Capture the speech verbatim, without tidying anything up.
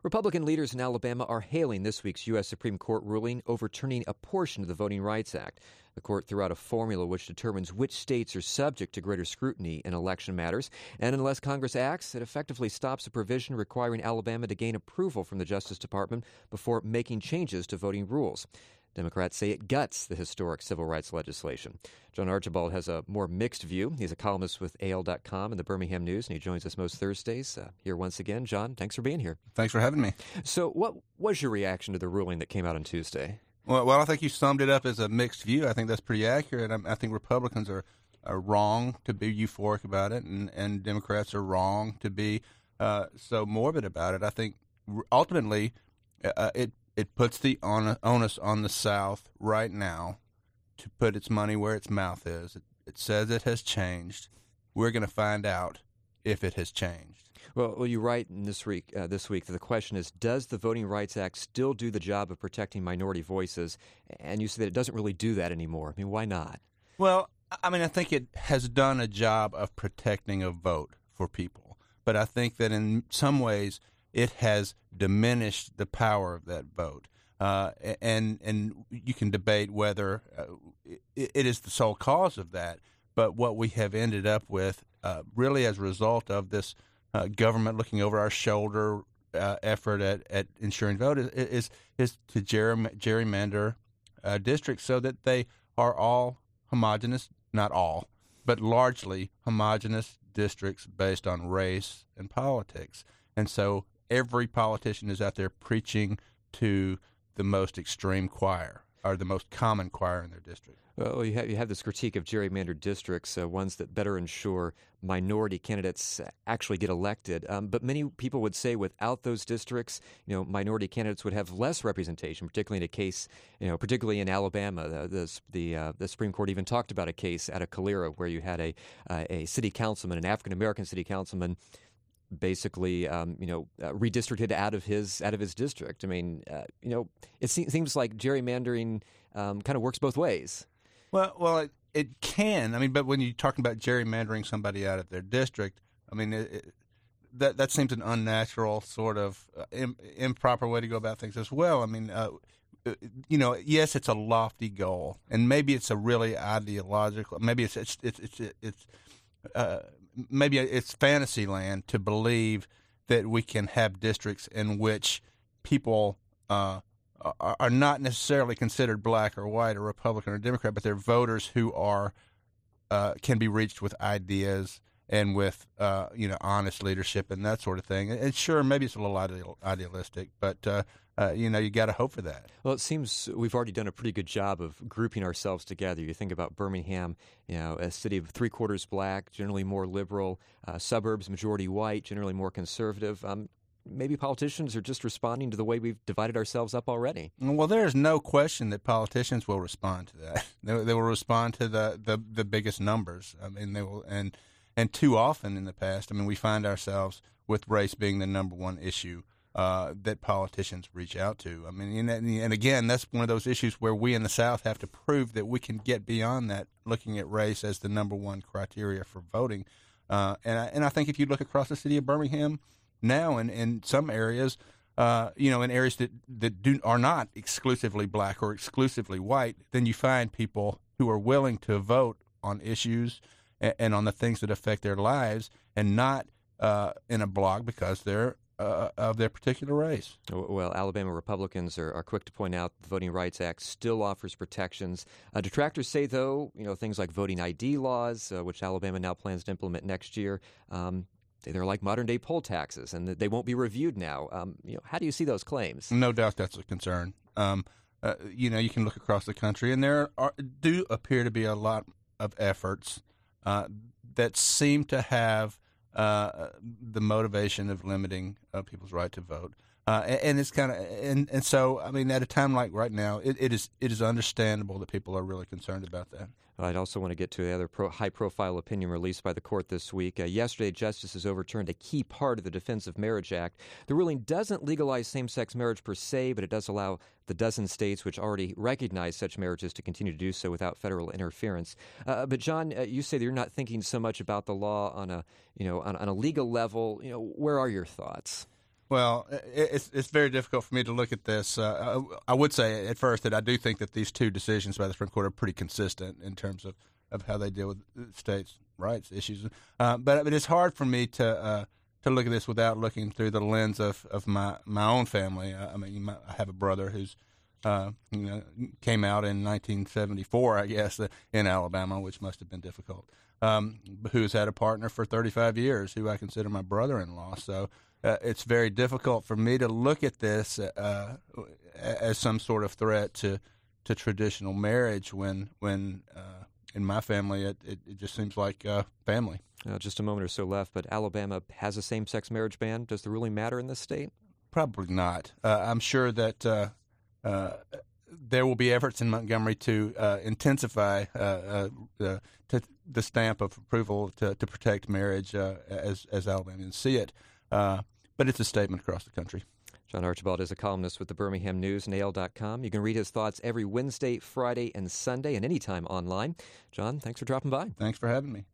Republican leaders in Alabama are hailing this week's U S. Supreme Court ruling overturning a portion of the Voting Rights Act. The court threw out a formula which determines which states are subject to greater scrutiny in election matters, and unless Congress acts, it effectively stops a provision requiring Alabama to gain approval from the Justice Department before making changes to voting rules. Democrats say it guts the historic civil rights legislation. John Archibald has a more mixed view. He's a columnist with A L dot com and the Birmingham News, and he joins us most Thursdays. Uh, here once again. John, thanks for being here. Thanks for having me. So what was your reaction to the ruling that came out on Tuesday? Well, well I think you summed it up as a mixed view. I think that's pretty accurate. I, I think Republicans are, are wrong to be euphoric about it, and, and Democrats are wrong to be uh, so morbid about it. I think ultimately uh, it It puts the onus on the South right now to put its money where its mouth is. It, it says it has changed. We're going to find out if it has changed. Well, well you write in this week, uh, this week that the question is, does the Voting Rights Act still do the job of protecting minority voices? And you say that it doesn't really do that anymore. I mean, why not? Well, I mean, I think it has done a job of protecting a vote for people. But I think that in some ways it has diminished the power of that vote. Uh, and and you can debate whether uh, it, it is the sole cause of that. But what we have ended up with, uh, really as a result of this uh, government looking over our shoulder uh, effort at, at ensuring vote, is is, is to gerry- gerrymander uh, districts so that they are all homogenous, not all, but largely homogenous districts based on race and politics. And so every politician is out there preaching to the most extreme choir, or the most common choir in their district. Well, you have, you have this critique of gerrymandered districts, uh, ones that better ensure minority candidates actually get elected. Um, but many people would say without those districts, you know, minority candidates would have less representation, particularly in a case, you know, particularly in Alabama. The the the, uh, the Supreme Court even talked about a case out of Calera where you had a uh, a city councilman, an African American city councilman, basically, um, you know, uh, redistricted out of his out of his district. I mean, uh, you know, it se- seems like gerrymandering um, kind of works both ways. Well, well, it, it can. I mean, but when you're talking about gerrymandering somebody out of their district, I mean, it, it, that that seems an unnatural sort of uh, im, improper way to go about things as well. I mean, uh, you know, yes, it's a lofty goal, and maybe it's a really ideological. Maybe it's it's it's it's. it's uh, maybe it's fantasy land to believe that we can have districts in which people uh, are not necessarily considered black or white or Republican or Democrat, but they're voters who are uh, can be reached with ideas and with uh, you know honest leadership and that sort of thing. And sure, maybe it's a little ideal, idealistic, but uh, uh, you know you got to hope for that. Well, it seems we've already done a pretty good job of grouping ourselves together. You think about Birmingham, you know, a city of three quarters black, generally more liberal, uh, suburbs majority white, generally more conservative. Um, maybe politicians are just responding to the way we've divided ourselves up already. Well, there is no question that politicians will respond to that. They, they will respond to the, the, the biggest numbers. I mean, they will, and and too often in the past, I mean, we find ourselves with race being the number one issue uh, that politicians reach out to. I mean, and, and again, that's one of those issues where we in the South have to prove that we can get beyond that, looking at race as the number one criteria for voting. Uh, and I, and I think if you look across the city of Birmingham now, in, in some areas, uh, you know, in areas that, that do are not exclusively black or exclusively white, then you find people who are willing to vote on issues and, and on the things that affect their lives, and not uh, in a block because they're uh, of their particular race. Well, Alabama Republicans are, are quick to point out the Voting Rights Act still offers protections. Uh, detractors say, though, you know, things like voting I D laws, uh, which Alabama now plans to implement next year, um, they're like modern-day poll taxes, and they won't be reviewed now. Um, you know, how do you see those claims? No doubt that's a concern. Um, uh, you know, you can look across the country, and there are, do appear to be a lot of efforts uh, that seem to have uh, the motivation of limiting uh, people's right to vote. Uh, and, and it's kind of, and, and so, I mean, at a time like right now, it, it is it is understandable that people are really concerned about that. I'd also want to get to the other pro- high-profile opinion released by the court this week. Uh, yesterday, justices overturned a key part of the Defense of Marriage Act. The ruling doesn't legalize same-sex marriage per se, but it does allow the dozen states which already recognize such marriages to continue to do so without federal interference. Uh, but John, uh, you say that you're not thinking so much about the law on a, you know, on, on a legal level. You know, where are your thoughts? Well, it's it's very difficult for me to look at this. Uh, I, I would say at first that I do think that these two decisions by the Supreme Court are pretty consistent in terms of, of how they deal with states' rights issues. Uh, but, but it's hard for me to uh, to look at this without looking through the lens of, of my, my own family. I mean, my, I have a brother who's uh, you know came out in nineteen seventy-four, I guess, in Alabama, which must have been difficult. Um, who's had a partner for thirty-five years, who I consider my brother-in-law. So. Uh, it's very difficult for me to look at this uh, as some sort of threat to, to traditional marriage when, when uh, in my family it, it, it just seems like uh, family. Uh, just a moment or so left, but Alabama has a same-sex marriage ban. Does the ruling matter in this state? Probably not. Uh, I'm sure that uh, uh, there will be efforts in Montgomery to uh, intensify uh, uh, uh, to the stamp of approval to, to protect marriage uh, as, as Alabamians see it. Uh, but it's a statement across the country. John Archibald is a columnist with the Birmingham News and A L dot com. You can read his thoughts every Wednesday, Friday, and Sunday, and anytime online. John, thanks for dropping by. Thanks for having me.